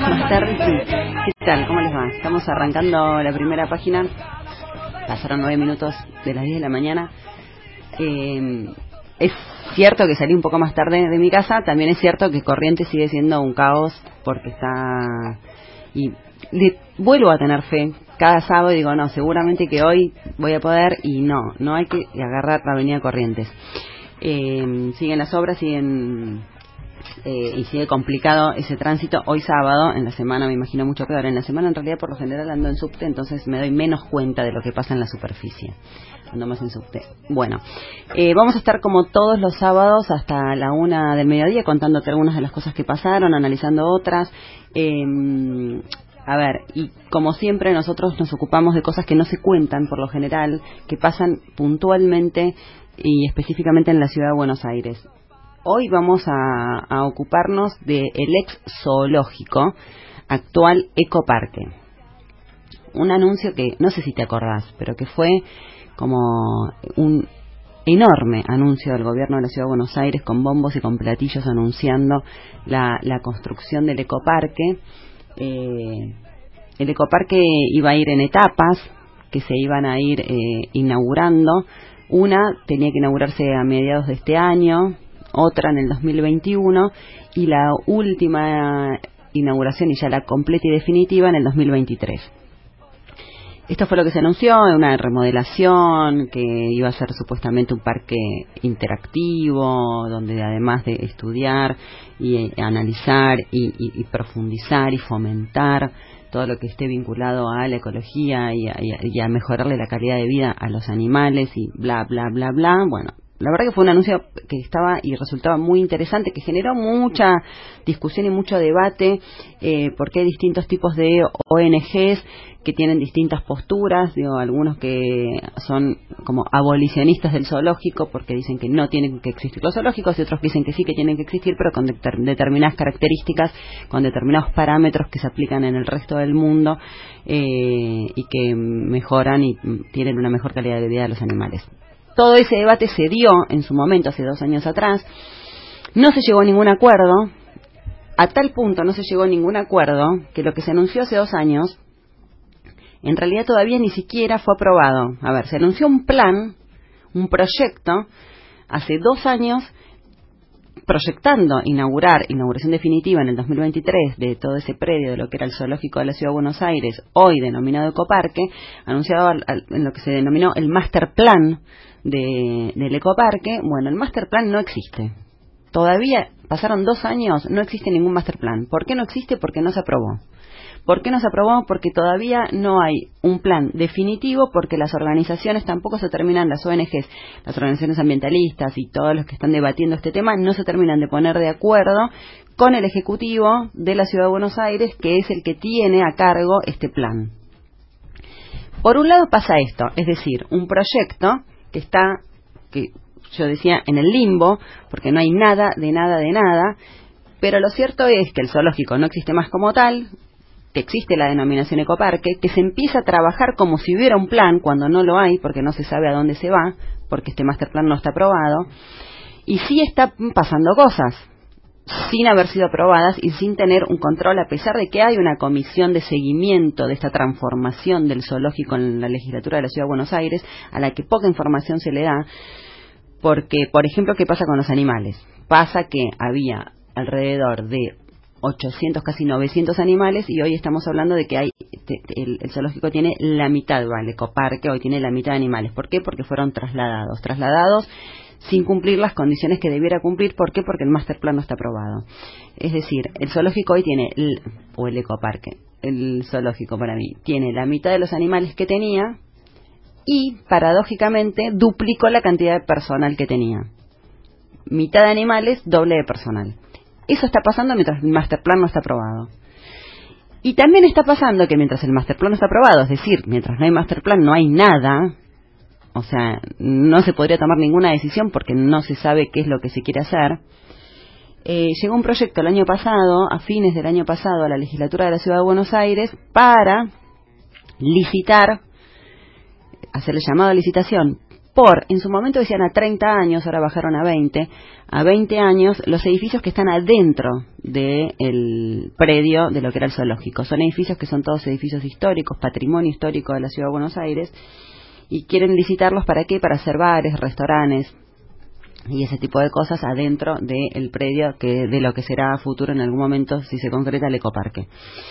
Más tarde, sí. ¿Qué tal? ¿Cómo les va? Estamos arrancando la primera página. Pasaron 9 minutos de las 10 de la mañana. Es cierto que salí un poco más tarde de mi casa. También es cierto que Corrientes sigue siendo un caos porque está... Y vuelvo a tener fe. Cada sábado digo, no, seguramente que hoy voy a poder, y no hay que agarrar la avenida Corrientes. Siguen las obras, y sigue complicado ese tránsito hoy sábado. En la semana me imagino mucho peor. En la semana en realidad por lo general ando en subte, entonces me doy menos cuenta de lo que pasa en la superficie. Ando más en subte. Bueno, vamos a estar como todos los sábados hasta la 1 del mediodía contándote algunas de las cosas que pasaron, analizando otras. A ver, y como siempre nosotros nos ocupamos de cosas que no se cuentan por lo general, que pasan puntualmente y específicamente en la ciudad de Buenos Aires. Hoy vamos a ocuparnos del ex zoológico, actual ecoparque. Un anuncio que no sé si te acordás, pero que fue como un enorme anuncio del gobierno de la ciudad de Buenos Aires, con bombos y con platillos anunciando la construcción del ecoparque. El ecoparque iba a ir en etapas que se iban a ir inaugurando. Una tenía que inaugurarse a mediados de este año, otra en el 2021 y la última inauguración, y ya la completa y definitiva, en el 2023. Esto fue lo que se anunció, una remodelación que iba a ser supuestamente un parque interactivo, donde además de estudiar y analizar y profundizar y fomentar todo lo que esté vinculado a la ecología y a mejorarle la calidad de vida a los animales y bla, bla, bla, bla. Bueno, la verdad que fue un anuncio que estaba y resultaba muy interesante, que generó mucha discusión y mucho debate, porque hay distintos tipos de ONGs que tienen distintas posturas, algunos que son como abolicionistas del zoológico porque dicen que no tienen que existir los zoológicos, y otros que dicen que sí, que tienen que existir, pero con determinadas características, con determinados parámetros que se aplican en el resto del mundo, y que mejoran y tienen una mejor calidad de vida de los animales. Todo ese debate se dio en su momento, hace 2 años atrás. No se llegó a ningún acuerdo. A tal punto no se llegó a ningún acuerdo que lo que se anunció hace 2 años en realidad todavía ni siquiera fue aprobado. A ver, se anunció un plan, un proyecto, hace 2 años, proyectando inauguración definitiva en el 2023 de todo ese predio de lo que era el zoológico de la Ciudad de Buenos Aires, hoy denominado Ecoparque, anunciado en lo que se denominó el Master Plan del Ecoparque. Bueno, el Master Plan no existe. Todavía pasaron 2 años, no existe ningún Master Plan. ¿Por qué no existe? Porque no se aprobó. ¿Por qué no se aprobó? Porque todavía no hay un plan definitivo, porque las organizaciones tampoco se terminan, las ONGs, las organizaciones ambientalistas y todos los que están debatiendo este tema, no se terminan de poner de acuerdo con el Ejecutivo de la Ciudad de Buenos Aires, que es el que tiene a cargo este plan. Por un lado pasa esto, es decir, un proyecto que está, que yo decía, en el limbo, porque no hay nada, pero lo cierto es que el zoológico no existe más como tal, que existe la denominación ecoparque, que se empieza a trabajar como si hubiera un plan, cuando no lo hay, porque no se sabe a dónde se va, porque este master plan no está aprobado, y sí está pasando cosas, sin haber sido aprobadas y sin tener un control, a pesar de que hay una comisión de seguimiento de esta transformación del zoológico en la legislatura de la Ciudad de Buenos Aires, a la que poca información se le da, porque, por ejemplo, ¿qué pasa con los animales? Pasa que había alrededor de 800, casi 900 animales, y hoy estamos hablando de que el zoológico tiene la mitad, el ecoparque hoy tiene la mitad de animales. ¿Por qué? Porque fueron trasladados sin cumplir las condiciones que debiera cumplir. ¿Por qué? Porque el master plan no está aprobado. Es decir, el zoológico hoy tiene, o el ecoparque, el zoológico para mí, tiene la mitad de los animales que tenía, y paradójicamente duplicó la cantidad de personal que tenía. Mitad de animales, doble de personal. Eso está pasando mientras el master plan no está aprobado. Y también está pasando que mientras el master plan no está aprobado, es decir, mientras no hay master plan no hay nada, o sea, no se podría tomar ninguna decisión porque no se sabe qué es lo que se quiere hacer. Llegó un proyecto el año pasado, a fines del año pasado, a la legislatura de la Ciudad de Buenos Aires para licitar, hacer el llamado a licitación en su momento decían a 30 años, ahora bajaron a 20 años, los edificios que están adentro del predio de lo que era el zoológico. Son edificios que son todos edificios históricos, patrimonio histórico de la Ciudad de Buenos Aires, y quieren licitarlos ¿para qué? Para hacer bares, restaurantes y ese tipo de cosas adentro del predio de lo que será a futuro en algún momento, si se concreta, el ecoparque.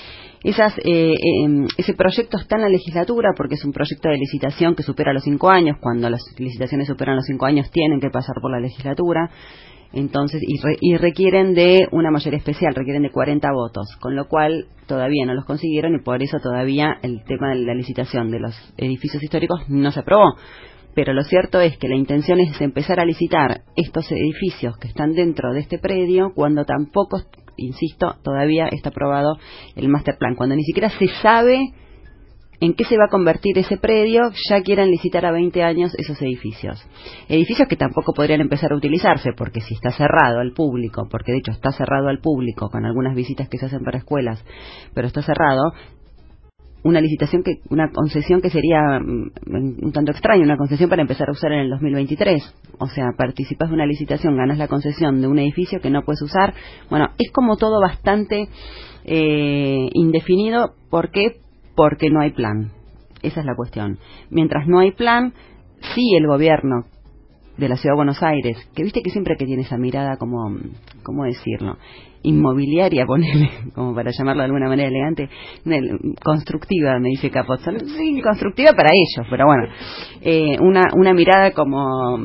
Ese proyecto está en la legislatura porque es un proyecto de licitación que supera los 5 años. Cuando las licitaciones superan los 5 años tienen que pasar por la legislatura. Entonces, y requieren de una mayoría especial, requieren de 40 votos, con lo cual todavía no los consiguieron y por eso todavía el tema de la licitación de los edificios históricos no se aprobó. Pero lo cierto es que la intención es empezar a licitar estos edificios que están dentro de este predio cuando tampoco, insisto, todavía está aprobado el master plan, cuando ni siquiera se sabe en qué se va a convertir ese predio, ya quieran licitar a 20 años esos edificios. Edificios que tampoco podrían empezar a utilizarse, porque si está cerrado al público, porque de hecho está cerrado al público, con algunas visitas que se hacen para escuelas, pero está cerrado, una concesión que sería un tanto extraña, una concesión para empezar a usar en el 2023. O sea, participas de una licitación, ganas la concesión de un edificio que no puedes usar. Bueno, es como todo bastante indefinido. ¿Por qué? Porque no hay plan. Esa es la cuestión. Mientras no hay plan, sí el gobierno de la Ciudad de Buenos Aires, que viste que siempre que tiene esa mirada como, ¿cómo decirlo?, inmobiliaria, ponele, como para llamarlo de alguna manera elegante, constructiva, me dice Capot. Sí, constructiva para ellos, pero bueno, una mirada como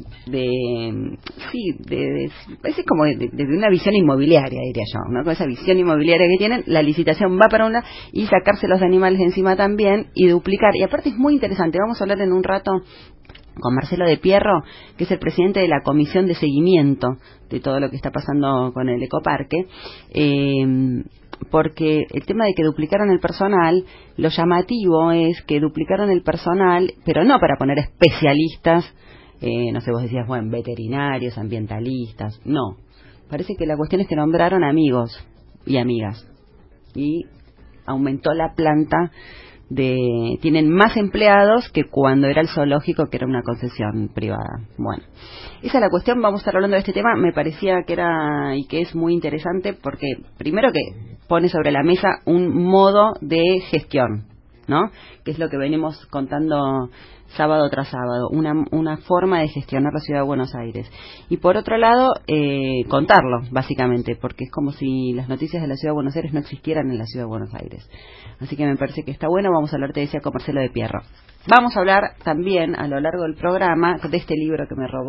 parece como de una visión inmobiliaria, diría yo, ¿no? Con esa visión inmobiliaria que tienen, la licitación va para un lado y sacarse los animales de encima también y duplicar. Y aparte es muy interesante, vamos a hablar en un rato con Marcelo de Pierro, que es el presidente de la comisión de seguimiento de todo lo que está pasando con el ecoparque, porque el tema de que duplicaron el personal, lo llamativo es que duplicaron el personal, pero no para poner especialistas, no sé, vos decías, bueno, veterinarios, ambientalistas, no. Parece que la cuestión es que nombraron amigos y amigas, y aumentó la planta tienen más empleados que cuando era el zoológico, que era una concesión privada. Bueno, esa es la cuestión. Vamos a estar hablando de este tema. Me parecía que era y que es muy interesante porque primero que pone sobre la mesa un modo de gestión, ¿no? Que es lo que venimos contando sábado tras sábado, una forma de gestionar la Ciudad de Buenos Aires. Y por otro lado, contarlo, básicamente, porque es como si las noticias de la Ciudad de Buenos Aires no existieran en la Ciudad de Buenos Aires. Así que me parece que está bueno. Vamos a hablar, te decía, con Marcelo de Pierro. Vamos a hablar también, a lo largo del programa, de este libro que me robó